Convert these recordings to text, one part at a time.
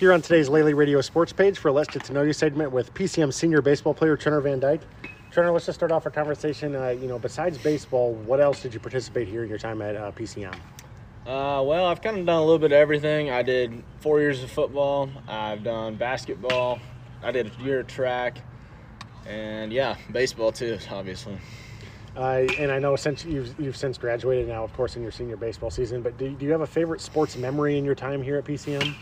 Here on today's Lely Radio Sports page for a Let's Get to Know You segment with PCM senior baseball player Trenner Van Dyke. Trenner, let's just start off our conversation. Besides baseball, what else did you participate here in your time at PCM? Well, I've kind of done a little bit of everything. I did 4 years of football. I've done basketball. I did a year of track. And, yeah, baseball too, obviously. And I know since you've since graduated now, of course, in your senior baseball season, but do you have a favorite sports memory in your time here at PCM?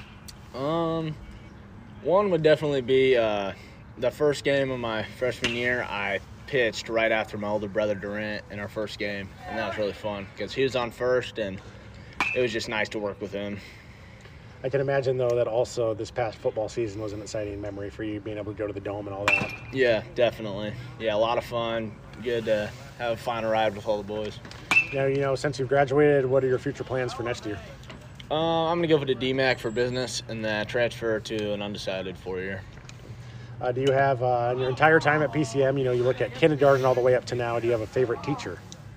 One would definitely be the first game of my freshman year. I pitched right after my older brother Durant in our first game, and that was really fun because he was on first, and it was just nice to work with him. I can imagine, though, that also this past football season was an exciting memory for you, being able to go to the Dome and all that. Yeah, definitely. Yeah, a lot of fun. Good to have a fun ride with all the boys. Now, since you've graduated, what are your future plans for next year? I'm going to go for the DMAC for business and then transfer to an undecided 4-year. Do you have, in your entire time at PCM, you look at kindergarten all the way up to now, do you have a favorite teacher?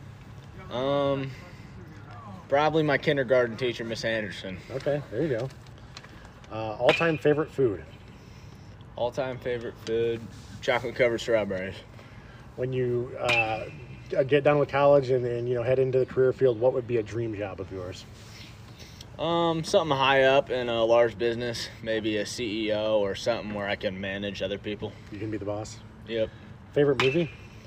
Probably my kindergarten teacher, Miss Anderson. Okay, there you go. All-time favorite food? All-time favorite food, chocolate-covered strawberries. When you get done with college and head into the career field, what would be a dream job of yours? Something high up in a large business, maybe a CEO or something where I can manage other people. You can be the boss? Yep. Favorite movie?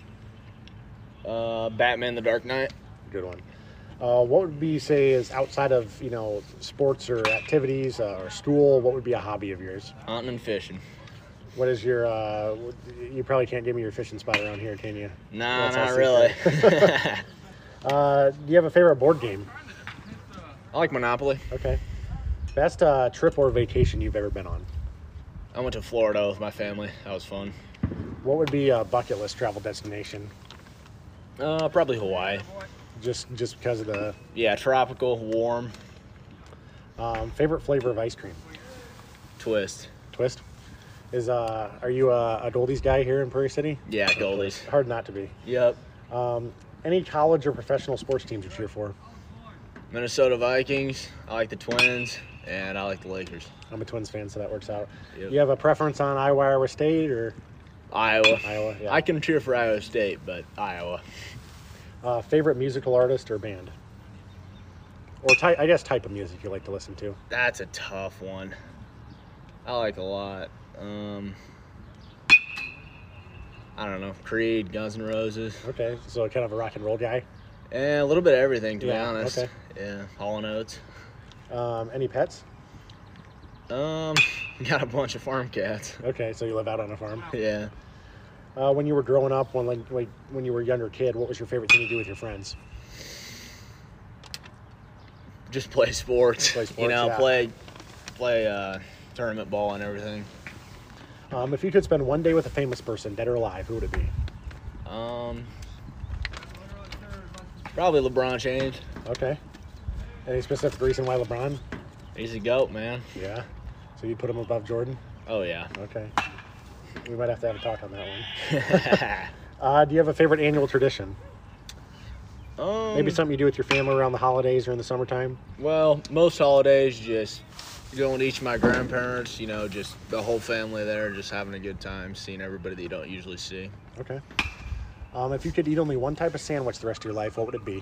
Batman the Dark Knight. Good one. What would you say is outside of, sports or activities or school, what would be a hobby of yours? Hunting and fishing. What is your, you probably can't give me your fishing spot around here, can you? Nah, not really. Do you have a favorite board game? I like Monopoly. Okay. Best trip or vacation you've ever been on? I went to Florida with my family. That was fun. What would be a bucket list travel destination? Probably Hawaii. Just because of the... Yeah, tropical, warm. Favorite flavor of ice cream? Twist. Twist? Are you a Goldie's guy here in Prairie City? Yeah, Goldie's. Hard not to be. Yep. Any college or professional sports teams you cheer for? Minnesota Vikings. I like the Twins, and I like the Lakers. I'm a Twins fan, so that works out. Yep. You have a preference on Iowa State or? Iowa. Iowa, yeah. I can cheer for Iowa State, but Iowa. Favorite musical artist or band? Or type of music you like to listen to? That's a tough one. I like a lot. I don't know. Creed, Guns N' Roses. Okay, so kind of a rock and roll guy? And a little bit of everything, to be honest. Okay. Yeah, Hall & Oates. Any pets? Got a bunch of farm cats. Okay, so you live out on a farm? Yeah. When you were growing up, when you were a younger kid, what was your favorite thing to do with your friends? Just play sports. Yeah. Play tournament ball and everything. If you could spend one day with a famous person, dead or alive, who would it be? Probably LeBron James. Okay. Any specific reason why LeBron? He's a GOAT, man. Yeah. So you put him above Jordan? Oh, yeah. Okay. We might have to have a talk on that one. Do you have a favorite annual tradition? Maybe something you do with your family around the holidays or in the summertime? Well, most holidays, just going to each of my grandparents, just the whole family there, just having a good time, seeing everybody that you don't usually see. Okay. If you could eat only one type of sandwich the rest of your life, what would it be?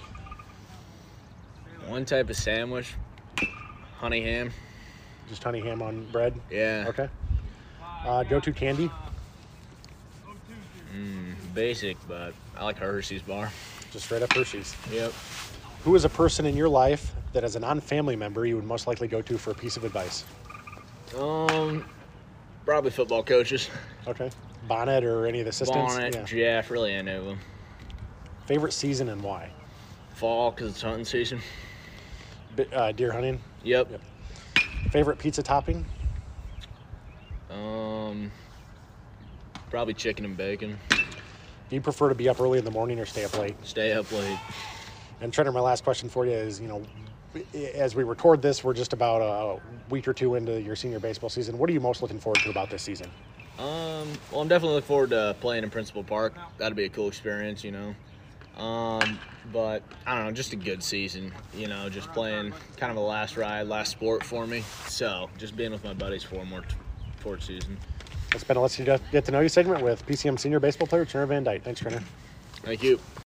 One type of sandwich? Honey ham. Just honey ham on bread? Yeah. Okay. Go-to candy? Basic, but I like Hershey's bar. Just straight up Hershey's. Yep. Who is a person in your life that as a non-family member you would most likely go to for a piece of advice? Probably football coaches. Okay. Bonnet or any of the assistants? Bonnet, Jeff, really any of them. Favorite season and why? Fall, because it's hunting season. Deer hunting? Yep. Favorite pizza topping? Probably chicken and bacon. Do you prefer to be up early in the morning or stay up late? Stay up late. And Trenner, my last question for you is, as we record this, we're just about a week or two into your senior baseball season. What are you most looking forward to about this season? Well, I'm definitely looking forward to playing in Principal Park. That'll be a cool experience, But I don't know, just a good season, you know, just playing kind of a last sport for me. So just being with my buddies for more season. It's been a Let's Get to Know You segment with PCM senior baseball player Turner Van Dyke. Thanks, Turner. Thank you.